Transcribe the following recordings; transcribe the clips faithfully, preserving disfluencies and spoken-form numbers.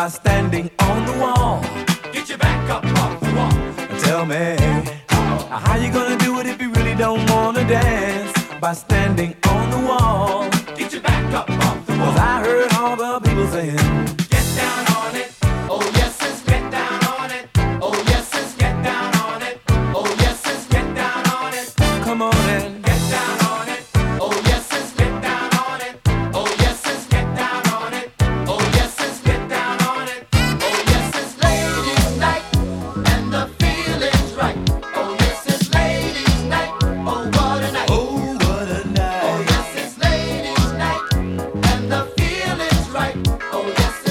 by standing on the wall. Get your back up off the wall. Tell me, how you gonna do it if you really don't wanna dance? By standing on the wall. Get your back up off the wall. 'Cause I heard all the people saying, get down on it. Oh yes, sis, get down on it. Oh yes, sis, get down on it. Oh yes, sis, get down on it. come on and Get down on it. Oh yes, sis, get down on it. Oh yes, sis, get down on it. Oh yes, sis, get down on it. Oh yes, it's ladies' night and the feeling's right. Oh yes, it's ladies' night. Oh what a night. oh, what a Oh night. yes, it's ladies' night and the feeling's right. Oh yes,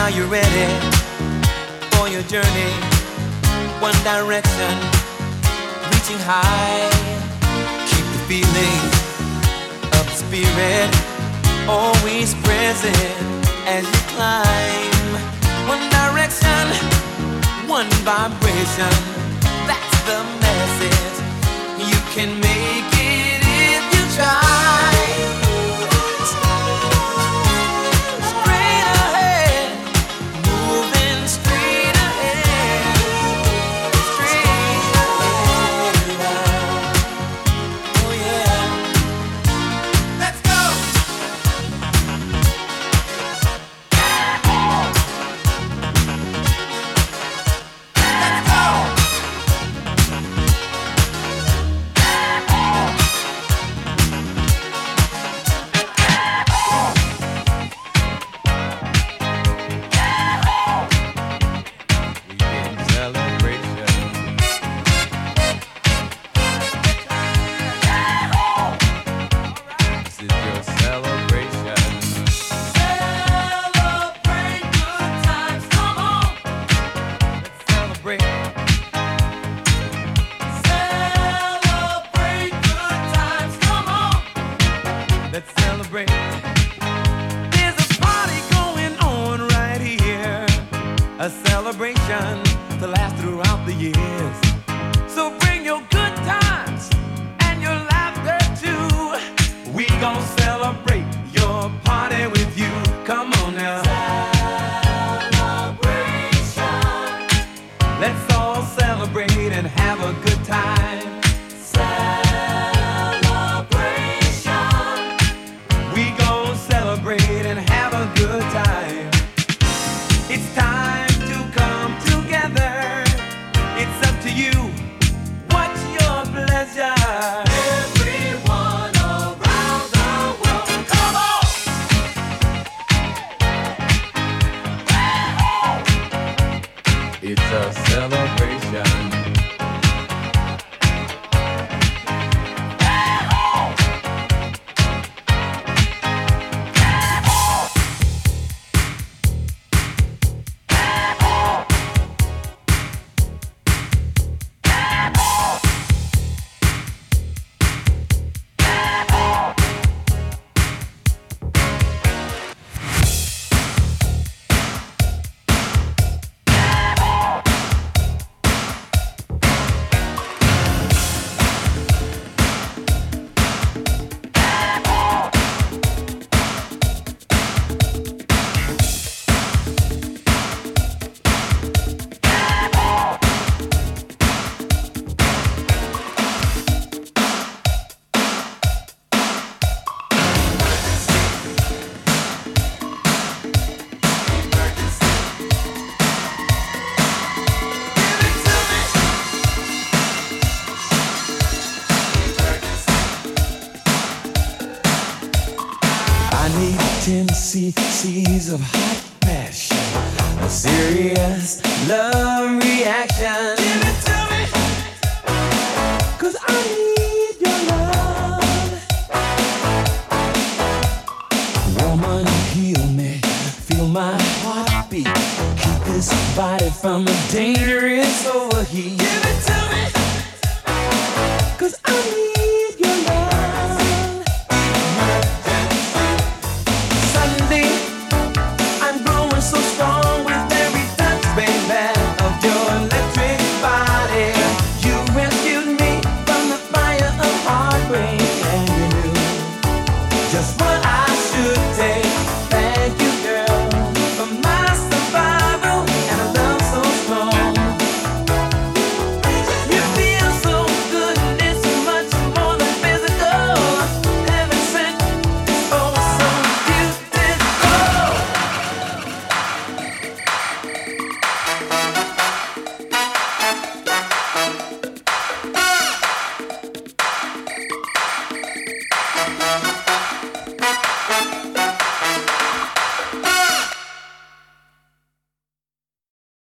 Now you're ready for your journey. One direction, reaching high. Keep the feeling of the spirit always present as you climb. One direction, one vibration. That's the message. You can make it if you try. Straight ahead, moving straight ahead, straight ahead. Oh yeah, let's go. Let's go. Let's celebrate. There's a party going on right here, a celebration to last throughout the years. So bring your good times and your laughter too. We gon' celebrate your party with you. Come on now. Celebration. Let's all celebrate and have a good time. Celebrate and have a good time. It's time to come together. It's up to you. What's your pleasure? Everyone around the world, come on! It's a celebration. ten cc's of hot passion, a serious love reaction. Give it to me, 'cause I need your love. Woman, heal me, feel my heartbeat. Keep this body from a dangerous overheat. Give it to me, 'cause I need